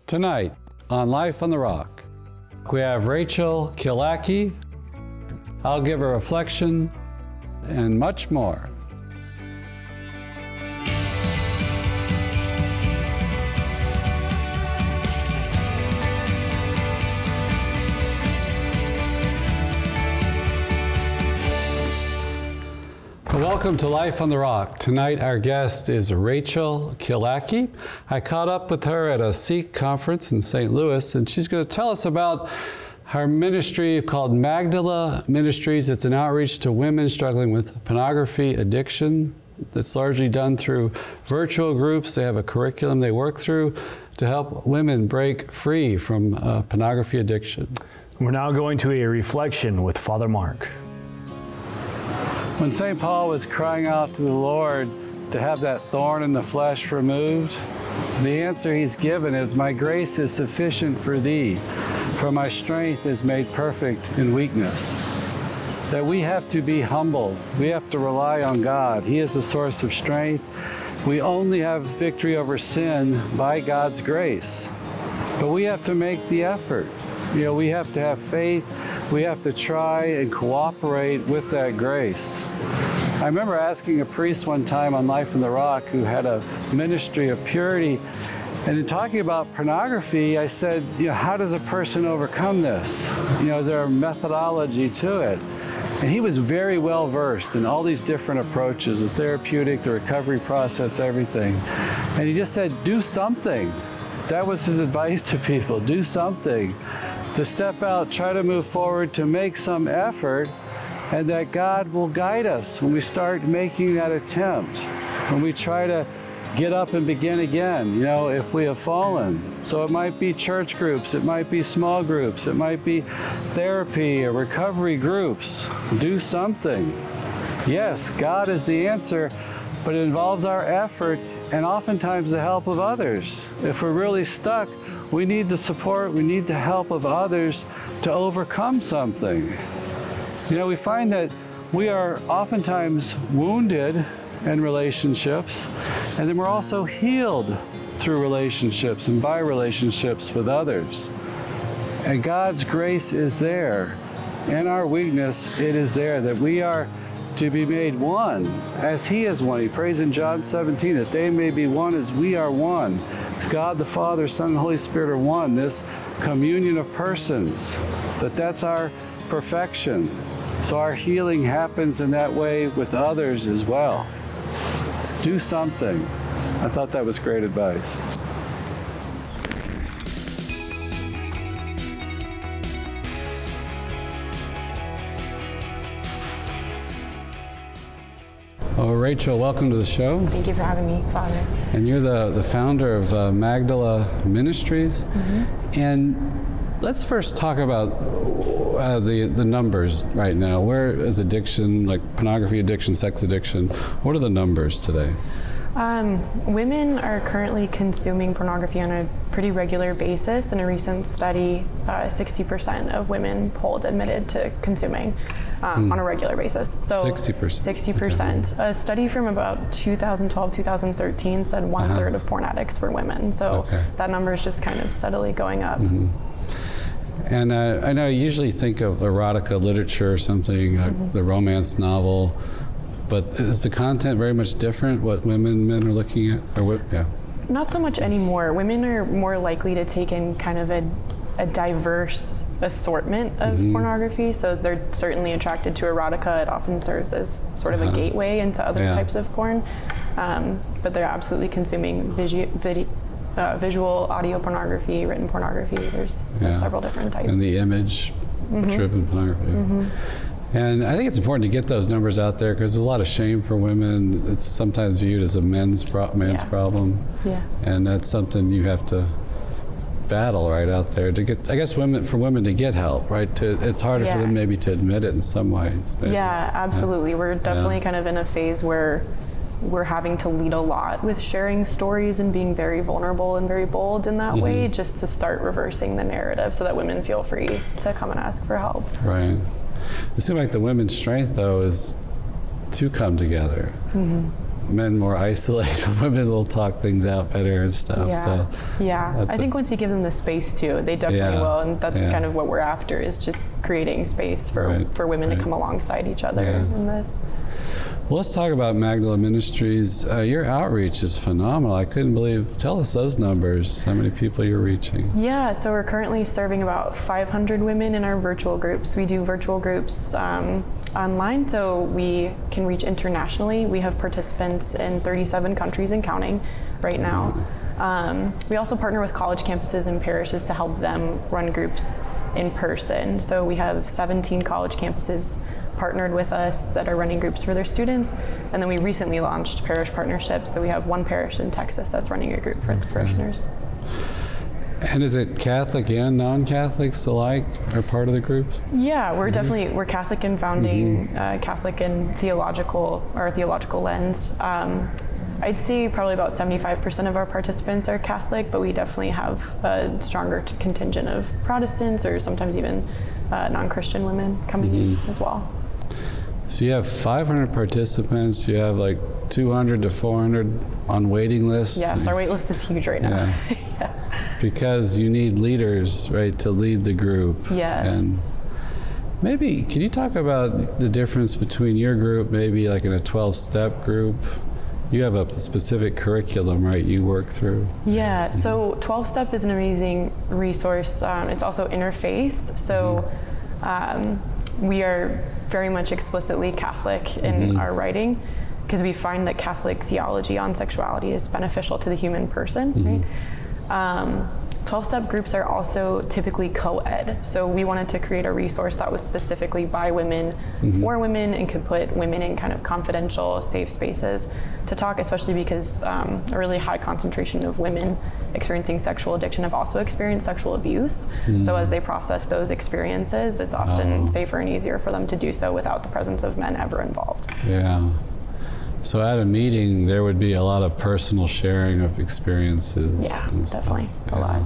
Tonight on Life on the Rock, we have Rachel Kielacke. I'll give a reflection and much more. Welcome to Life on the Rock. Tonight our guest is Rachel Kielacke. I caught up with her at a Sikh conference in St. Louis, and she's going to tell us about her ministry called Magdala Ministries. It's an outreach to women struggling with pornography addiction. It's largely done through virtual groups. They have a curriculum they work through to help women break free from pornography addiction. We're now going to a reflection with Father Mark. When St. Paul was crying out to the Lord to have that thorn in the flesh removed, the answer he's given is, "My grace is sufficient for thee, for my strength is made perfect in weakness." That we have to be humble. We have to rely on God. He is the source of strength. We only have victory over sin by God's grace. But we have to make the effort. We have to have faith. We have to try and cooperate with that grace. I remember asking a priest one time on Life on the Rock who had a ministry of purity, and in talking about pornography, I said, how does a person overcome this? Is there a methodology to it? And he was very well versed in all these different approaches, the therapeutic, the recovery process, everything. And he just said, do something. That was his advice to people, do something. To step out, try to move forward, to make some effort, and that God will guide us when we start making that attempt, when we try to get up and begin again, if we have fallen. So it might be church groups, it might be small groups, it might be therapy or recovery groups. Do something. Yes, God is the answer, but it involves our effort and oftentimes the help of others. If we're really stuck, we need the support, we need the help of others to overcome something. We find that we are oftentimes wounded in relationships, and then we're also healed through relationships and by relationships with others. And God's grace is there. In our weakness, it is there that we are to be made one as He is one. He prays in John 17 that they may be one as we are one. God the Father, Son, and Holy Spirit are one. This communion of persons, that's our perfection. So our healing happens in that way with others as well. Do something. I thought that was great advice. Oh, Rachel, welcome to the show. Thank you for having me, Father. And you're the founder of Magdala Ministries. Mm-hmm. And let's first talk about the numbers right now. Where is addiction, like pornography addiction, sex addiction, what are the numbers today? Women are currently consuming pornography on a pretty regular basis. In a recent study, 60% of women polled admitted to consuming on a regular basis. So 60%. 60%. Okay. A study from about 2012, 2013 said one-third of porn addicts were women. So that number is just kind of steadily going up. Mm-hmm. And I know you usually think of erotica literature or something, the romance novel. But is the content very much different, what men are looking at? Not so much anymore. Women are more likely to take in kind of a diverse assortment of pornography. So they're certainly attracted to erotica. It often serves as sort of a gateway into other types of porn. But they're absolutely consuming visual, audio pornography, written pornography. There's several different types. And the image-driven pornography. Mm-hmm. And I think it's important to get those numbers out there because there's a lot of shame for women. It's sometimes viewed as a man's problem. Yeah. And that's something you have to battle right out there to get, I guess, for women to get help, right? It's harder for them maybe to admit it in some ways. Maybe. Yeah, absolutely. Yeah. We're definitely kind of in a phase where we're having to lead a lot with sharing stories and being very vulnerable and very bold in that way, just to start reversing the narrative so that women feel free to come and ask for help. Right. It seems like the women's strength, though, is to come together. men more isolated, but women will talk things out better and stuff. So I think once you give them the space too, they definitely will, and that's kind of what we're after, is just creating space for women to come alongside each other in this. Well, let's talk about Magdala Ministries. Your outreach is phenomenal. I couldn't believe, tell us those numbers, how many people you're reaching. Yeah, so we're currently serving about 500 women in our virtual groups. We do virtual groups online, so we can reach internationally. We have participants in 37 countries and counting right now. We also partner with college campuses and parishes to help them run groups in person. So we have 17 college campuses partnered with us that are running groups for their students, and then we recently launched parish partnerships, so we have one parish in Texas that's running a group for its parishioners. And is it Catholic and non-Catholics alike are part of the group? Yeah, we're definitely, we're Catholic in founding, Catholic in theological lens. I'd say probably about 75% of our participants are Catholic, but we definitely have a stronger contingent of Protestants or sometimes even non-Christian women coming in as well. So you have 500 participants, you have like 200 to 400 on waiting lists. Yes, our wait list is huge right now. Because you need leaders, right, to lead the group. Yes. And maybe, can you talk about the difference between your group, maybe like in a 12-step group? You have a specific curriculum, right, you work through? Yeah, so 12-Step is an amazing resource. It's also interfaith, so we are very much explicitly Catholic in our writing, because we find that Catholic theology on sexuality is beneficial to the human person, right? 12-step groups are also typically co-ed, so we wanted to create a resource that was specifically by women, for women, and could put women in kind of confidential, safe spaces to talk, especially because a really high concentration of women experiencing sexual addiction have also experienced sexual abuse. So as they process those experiences, it's often safer and easier for them to do so without the presence of men ever involved. Yeah. So at a meeting, there would be a lot of personal sharing of experiences. Yeah, and definitely, a lot.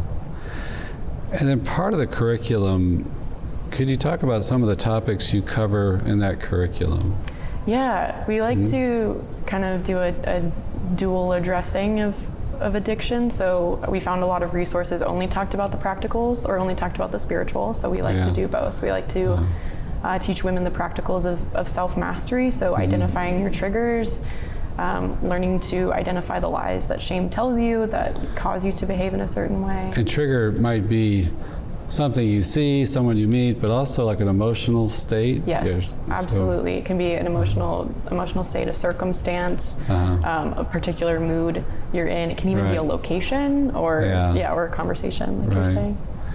And then part of the curriculum, could you talk about some of the topics you cover in that curriculum? Yeah, we like to kind of do a dual addressing of addiction. So we found a lot of resources only talked about the practicals or only talked about the spiritual. So we like to do both. We like to teach women the practicals of self-mastery, so identifying your triggers, learning to identify the lies that shame tells you that cause you to behave in a certain way. And trigger might be something you see, someone you meet, but also like an emotional state. Yes, absolutely. It can be an emotional state, a circumstance, a particular mood you're in. It can even be a location or or a conversation, like you're saying.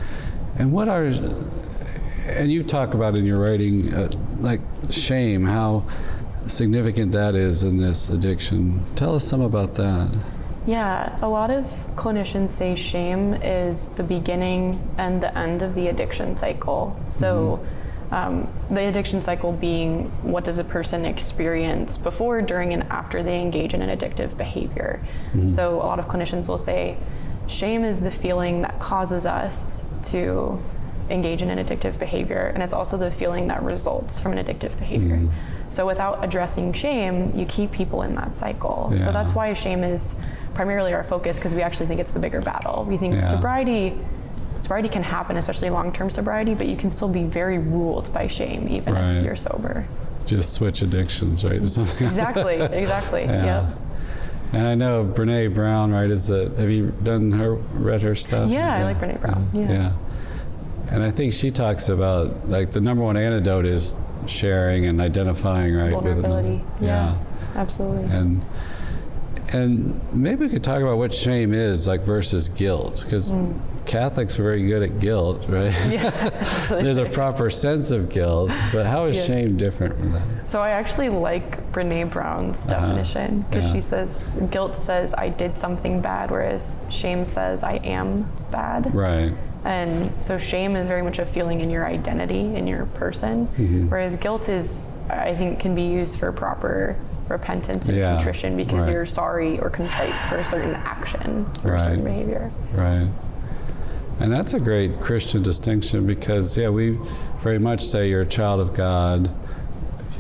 And you talk about in your writing, like shame, how significant that is in this addiction. Tell us some about that. Yeah, a lot of clinicians say shame is the beginning and the end of the addiction cycle. So the addiction cycle being, what does a person experience before, during, and after they engage in an addictive behavior. So a lot of clinicians will say shame is the feeling that causes us to engage in an addictive behavior, and it's also the feeling that results from an addictive behavior. So without addressing shame, you keep people in that cycle. So that's why shame is primarily our focus, because we actually think it's the bigger battle. We think sobriety can happen, especially long-term sobriety, but you can still be very ruled by shame even if you're sober. Just switch addictions, right, to something else. Exactly. Yeah. And I know Brene Brown, right, have you read her stuff? Yeah, I like Brene Brown. Yeah. And I think she talks about, like, the number one antidote is sharing and identifying, right? Vulnerability. Yeah, absolutely. And maybe we could talk about what shame is, like, versus guilt, because Catholics are very good at guilt, right? Yeah, there's a proper sense of guilt, but how is shame different from that? So I actually like Brene Brown's definition, because she says, guilt says I did something bad, whereas shame says I am bad. Right. And so shame is very much a feeling in your identity, in your person, whereas guilt is, I think, can be used for proper repentance and contrition, because you're sorry or contrite for a certain action or a certain behavior. Right. And that's a great Christian distinction, because we very much say you're a child of God.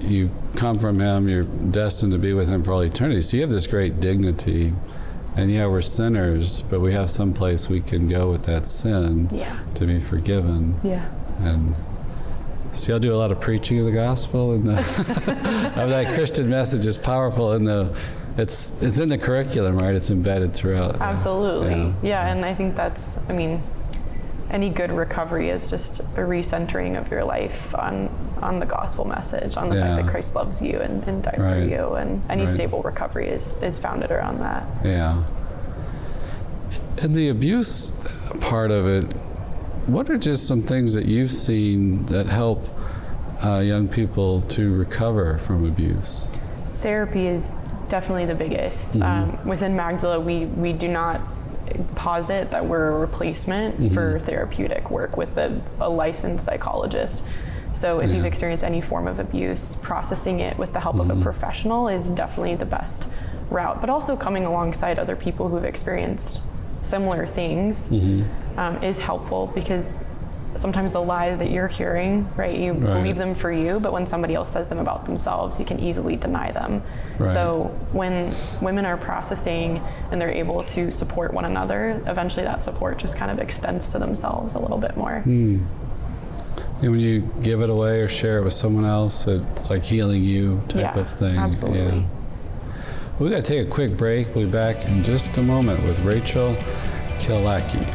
you come from him, you're destined to be with him for all eternity. So you have this great dignity. And yeah, we're sinners, but we have some place we can go with that sin to be forgiven. Yeah. And so y'all do a lot of preaching of the gospel, and of that Christian message is powerful. And it's in the curriculum, right? It's embedded throughout. Absolutely. Yeah, and I think that's, I mean, any good recovery is just a recentering of your life on the gospel message, on the fact that Christ loves you and died for you, and any stable recovery is founded around that. Yeah. And the abuse part of it, what are just some things that you've seen that help young people to recover from abuse? Therapy is definitely the biggest. Within Magdala, we do not posit that we're a replacement for therapeutic work with a licensed psychologist. So if you've experienced any form of abuse, processing it with the help of a professional is definitely the best route. But also coming alongside other people who've experienced similar things is helpful, because sometimes the lies that you're hearing, right, you believe them for you, but when somebody else says them about themselves, you can easily deny them. So when women are processing and they're able to support one another, eventually that support just kind of extends to themselves a little bit more. And when you give it away or share it with someone else, it's like healing you type of thing. Absolutely. Well, we got to take a quick break. We'll be back in just a moment with Rachel Kielacke.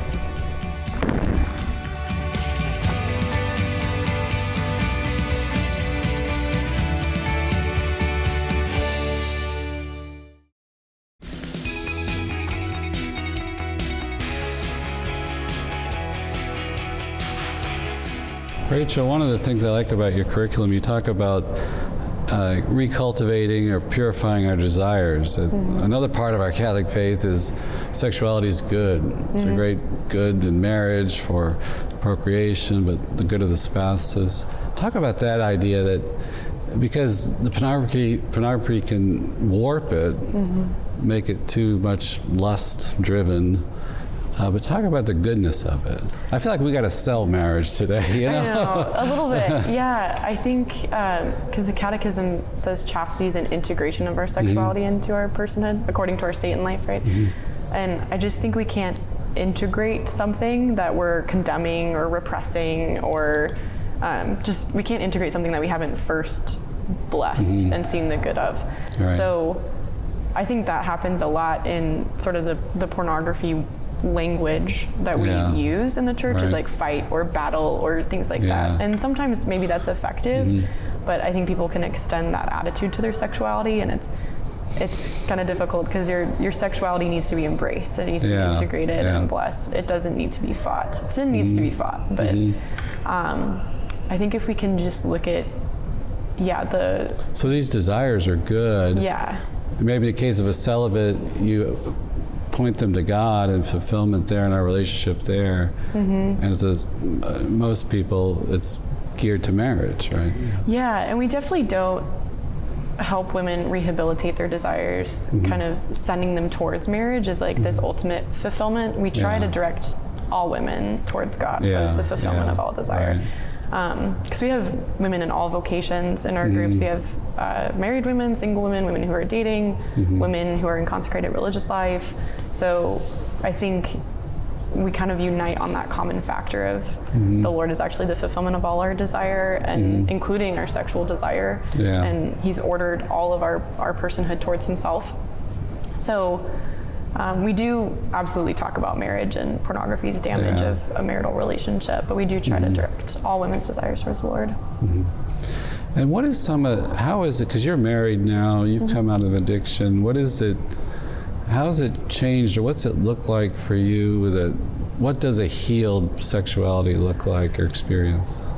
Rachel, one of the things I like about your curriculum, you talk about recultivating or purifying our desires. Another part of our Catholic faith is sexuality is good. It's a great good in marriage for procreation, but the good of the spouses. Talk about that idea, that because the pornography can warp it, make it too much lust-driven. But talk about the goodness of it. I feel like we got to sell marriage today. You know? I know, a little bit. Yeah, I think because the Catechism says chastity is an integration of our sexuality into our personhood, according to our state in life, right? And I just think we can't integrate something that we're condemning or repressing, or we can't integrate something that we haven't first blessed and seen the good of. So I think that happens a lot in sort of the pornography language that we use in the church, is like fight or battle or things like that. And sometimes maybe that's effective, but I think people can extend that attitude to their sexuality, and it's kind of difficult because your sexuality needs to be embraced. It needs to be integrated and blessed. It doesn't need to be fought. Sin needs to be fought, but I think if we can just look at so these desires are good. Maybe in the case of a celibate, you point them to God and fulfillment there in our relationship there. And as most people, it's geared to marriage, right? Yeah, and we definitely don't help women rehabilitate their desires, kind of sending them towards marriage is like this ultimate fulfillment. We try to direct all women towards God as the fulfillment of all desire. Because we have women in all vocations in our groups. We have married women, single women, women who are dating, women who are in consecrated religious life. So I think we kind of unite on that common factor of the Lord is actually the fulfillment of all our desire, and including our sexual desire. And He's ordered all of our personhood towards Himself. So we do absolutely talk about marriage and pornography's damage of a marital relationship, but we do try to direct all women's desires towards the Lord. And what is how is it, because you're married now, you've come out of addiction, how has it changed, or what's it look like for you? What does a healed sexuality look like or experience?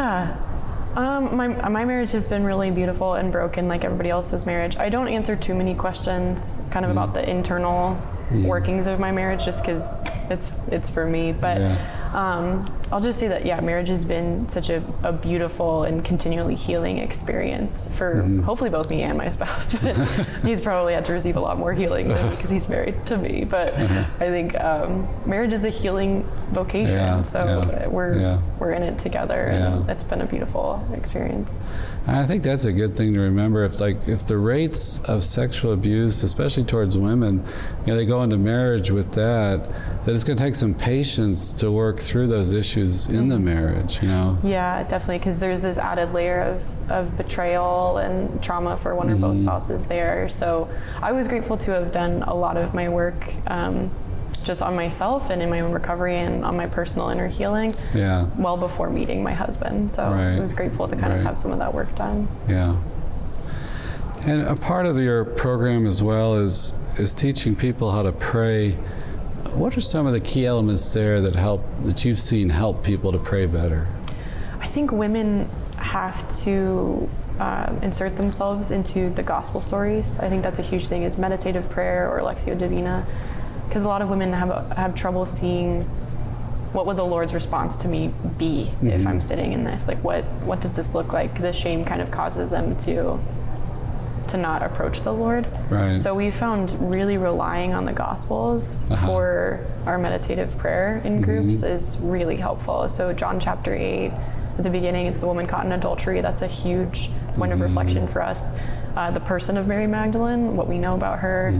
My marriage has been really beautiful and broken like everybody else's marriage. I don't answer too many questions kind of about the internal workings of my marriage, just because it's for me. But I'll just say that, marriage has been such a beautiful and continually healing experience for hopefully both me and my spouse. But he's probably had to receive a lot more healing because he's married to me. But I think marriage is a healing vocation. We're in it together, and it's been a beautiful experience. I think that's a good thing to remember. If the rates of sexual abuse, especially towards women, they go into marriage with that it's going to take some patience to work through those issues in the marriage, Yeah, definitely, because there's this added layer of betrayal and trauma for one or both spouses there. So I was grateful to have done a lot of my work just on myself and in my own recovery and on my personal inner healing well before meeting my husband. So I was grateful to kind of have some of that work done. Yeah. And a part of your program as well is teaching people how to pray. What are some of the key elements there that you've seen help people to pray better? I think women have to insert themselves into the gospel stories. I think that's a huge thing, is meditative prayer or Lectio Divina, because a lot of women have trouble seeing what would the Lord's response to me be if I'm sitting in this. Like, what does this look like? The shame kind of causes them to not approach the Lord. Right. So we found really relying on the Gospels for our meditative prayer in groups is really helpful. So John chapter 8, at the beginning, it's the woman caught in adultery. That's a huge point of reflection for us. The person of Mary Magdalene, what we know about her,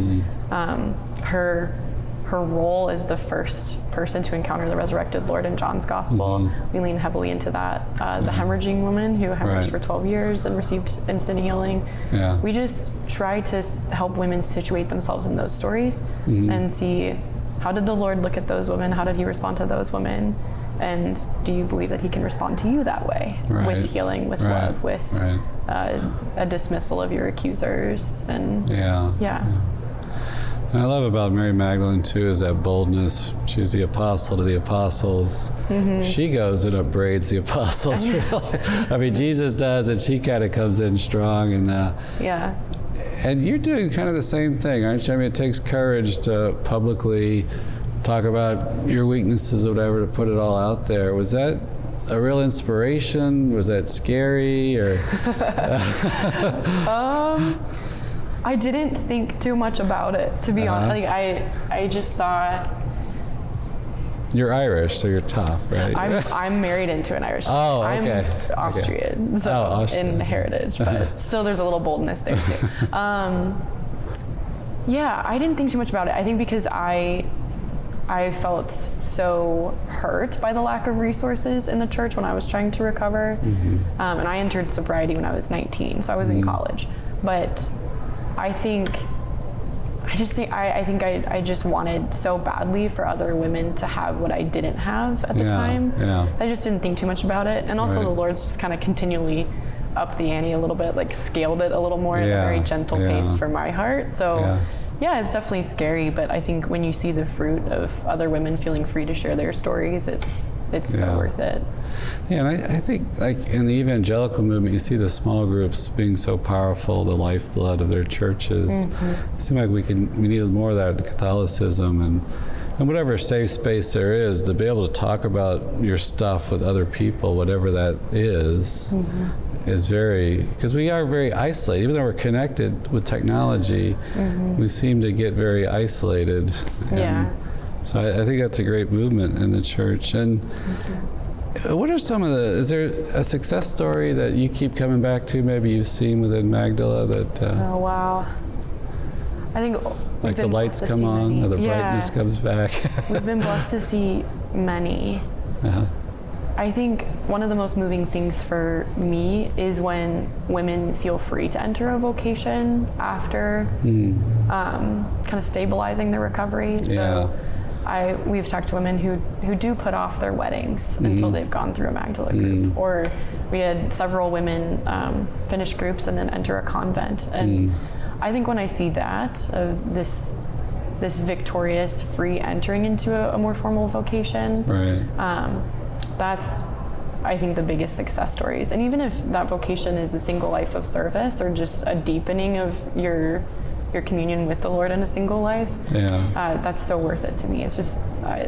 her role as the first person to encounter the resurrected Lord in John's Gospel. We lean heavily into that. The hemorrhaging woman who hemorrhaged for 12 years and received instant healing. We just try to help women situate themselves in those stories and see, how did the Lord look at those women? How did he respond to those women? And do you believe that he can respond to you that way? With healing, with love, with a dismissal of your accusers. And And I love about Mary Magdalene too is that boldness. She's the apostle to the apostles. She goes and upbraids the apostles. I mean, Jesus does, and she kind of comes in strong. And and you're doing kind of the same thing, aren't you? I mean, it takes courage to publicly talk about your weaknesses or whatever, to put it all out there. Was that a real inspiration? Was that scary? Or I didn't think too much about it, to be honest. Like, I just saw. You're Irish, so you're tough, right? I'm married into an Irish. Oh, okay. I'm Austrian, so Austrian. In heritage, but still there's a little boldness there too. I didn't think too much about it. I think because I felt so hurt by the lack of resources in the church when I was trying to recover, and I entered sobriety when I was 19, so I was in college, but. I just wanted so badly for other women to have what I didn't have at the time. I just didn't think too much about it. And also the Lord's just kind of continually upped the ante a little bit, like scaled it a little more at a very gentle pace for my heart. So it's definitely scary, but I think when you see the fruit of other women feeling free to share their stories, it's so worth it. Yeah, and I think, like, in the evangelical movement, you see the small groups being so powerful, the lifeblood of their churches. It seems like we need more of that in Catholicism, and whatever safe space there is, to be able to talk about your stuff with other people, whatever that is very, because we are very isolated. Even though we're connected with technology, we seem to get very isolated. So I think that's a great movement in the church. And what are is there a success story that you keep coming back to, maybe you've seen within Magdala that... oh, wow. I think like the lights come on, or the brightness comes back. We've been blessed to see many. I think one of the most moving things for me is when women feel free to enter a vocation after kind of stabilizing their recovery. So we've talked to women who do put off their weddings until they've gone through a Magdala group. Or we had several women finish groups and then enter a convent. And I think when I see that, this victorious, free entering into a more formal vocation, that's, I think, the biggest success stories. And even if that vocation is a single life of service or just a deepening of your communion with the Lord in a single life, that's so worth it to me. It's just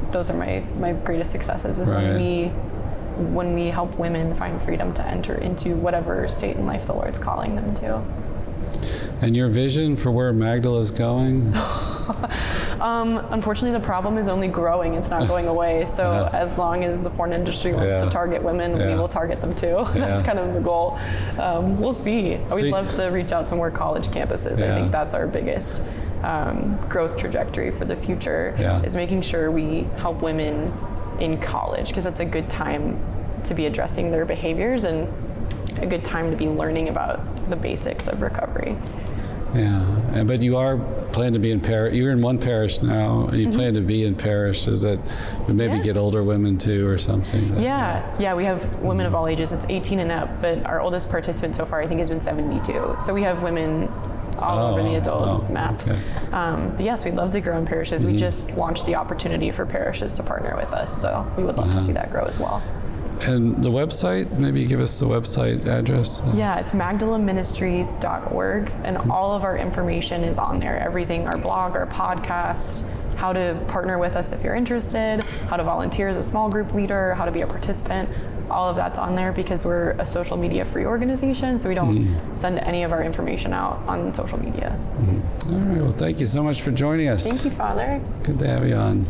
those are my greatest successes, is when we help women find freedom to enter into whatever state in life the Lord's calling them to. And your vision for where Magdala is going? Unfortunately, the problem is only growing. It's not going away. So as long as the porn industry wants to target women, we will target them too. That's kind of the goal. We'll see. We'd love to reach out to more college campuses. I think that's our biggest growth trajectory for the future, is making sure we help women in college, because it's a good time to be addressing their behaviors and a good time to be learning about the basics of recovery. Yeah, but you are planning to be in parish. You're in one parish now, and you plan to be in parish. Is that maybe get older women too, or something? Yeah, we have women of all ages. It's 18 and up, but our oldest participant so far, I think, has been 72. So we have women all over the adult map. Okay. But yes, we'd love to grow in parishes. We just launched the opportunity for parishes to partner with us, so we would love to see that grow as well. And the website, maybe give us the website address. Yeah, it's magdalaministries.org, and all of our information is on there. Everything, our blog, our podcast, how to partner with us if you're interested, how to volunteer as a small group leader, how to be a participant. All of that's on there because we're a social media free organization, so we don't send any of our information out on social media. All right, well, thank you so much for joining us. Thank you, Father. Good to have you on.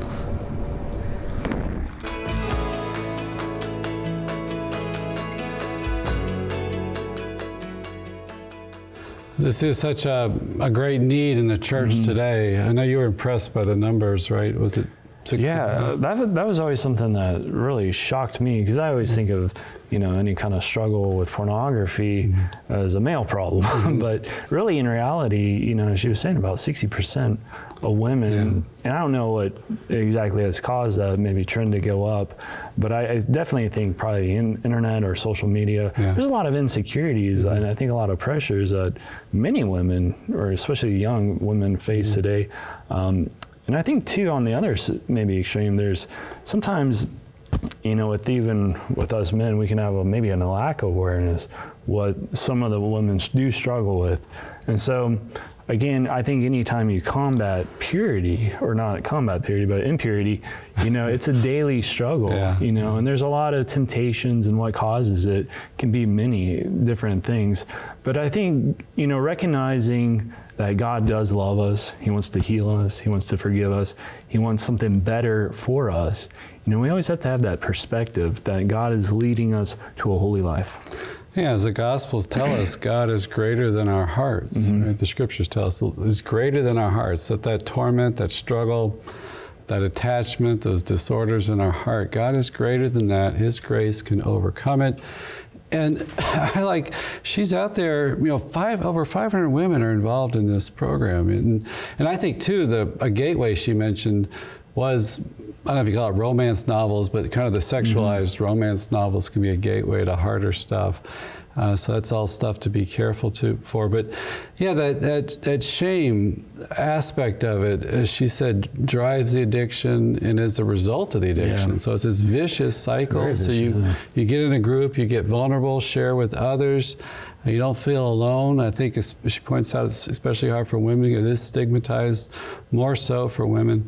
This is such a great need in the church today. I know you were impressed by the numbers, right? Was it 60? Yeah, that was always something that really shocked me, because I always think of, any kind of struggle with pornography as a male problem. But really, in reality, as she was saying, about 60% of women, and I don't know what exactly has caused that maybe trend to go up, but I definitely think probably internet or social media, there's a lot of insecurities, and I think a lot of pressures that many women, or especially young women, face today. And I think too, on the other maybe extreme, there's sometimes, with us men, we can have maybe a lack of awareness what some of the women do struggle with. And so, again, I think anytime you combat purity, or not combat purity, but impurity, it's a daily struggle, and there's a lot of temptations, and what causes it can be many different things. But I think, recognizing that God does love us, He wants to heal us, He wants to forgive us, He wants something better for us. We always have to have that perspective that God is leading us to a holy life. Yeah, as the Gospels tell us, God is greater than our hearts. Right? The Scriptures tell us it's greater than our hearts. That torment, that struggle, that attachment, those disorders in our heart, God is greater than that. His grace can overcome it. And she's out there, over 500 women are involved in this program. And I think, too, a gateway she mentioned was, I don't know if you call it romance novels, but kind of the sexualized romance novels can be a gateway to harder stuff. So that's all stuff to be careful for. But yeah, that shame aspect of it, as she said, drives the addiction and is the result of the addiction. Yeah. So it's this vicious cycle. Very vicious, you get in a group, you get vulnerable, share with others. You don't feel alone. I think, as she points out, it's especially hard for women. It is stigmatized, more so for women.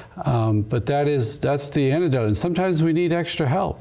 But that's the antidote. And sometimes we need extra help.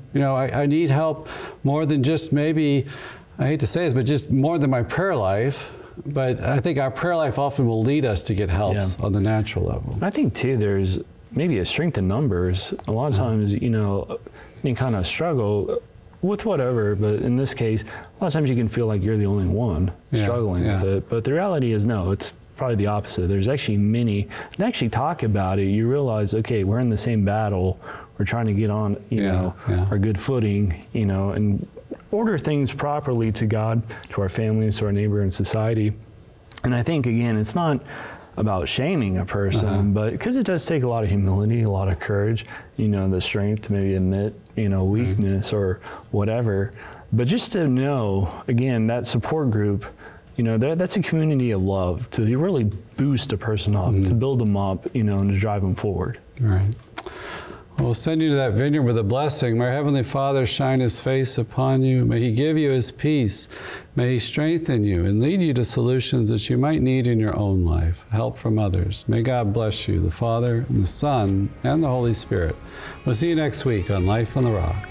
I need help more than just maybe, I hate to say this, but just more than my prayer life. But I think our prayer life often will lead us to get help on the natural level. I think too, there's maybe a strength in numbers. A lot of times, any kind of struggle with whatever, but in this case, a lot of times you can feel like you're the only one struggling with it. But the reality is, no, it's probably the opposite. There's actually many, and actually talk about it, you realize, okay, we're in the same battle. We're trying to get on, our good footing, and order things properly to God, to our families, to our neighbor and society. And I think, again, it's not about shaming a person, but because it does take a lot of humility, a lot of courage, the strength to maybe admit, weakness or whatever. But just to know, again, that support group, that's a community of love to really boost a person up, to build them up, and to drive them forward. Right. We'll send you to that vineyard with a blessing. May our Heavenly Father shine His face upon you. May He give you His peace. May He strengthen you and lead you to solutions that you might need in your own life, help from others. May God bless you, the Father, and the Son, and the Holy Spirit. We'll see you next week on Life on the Rock.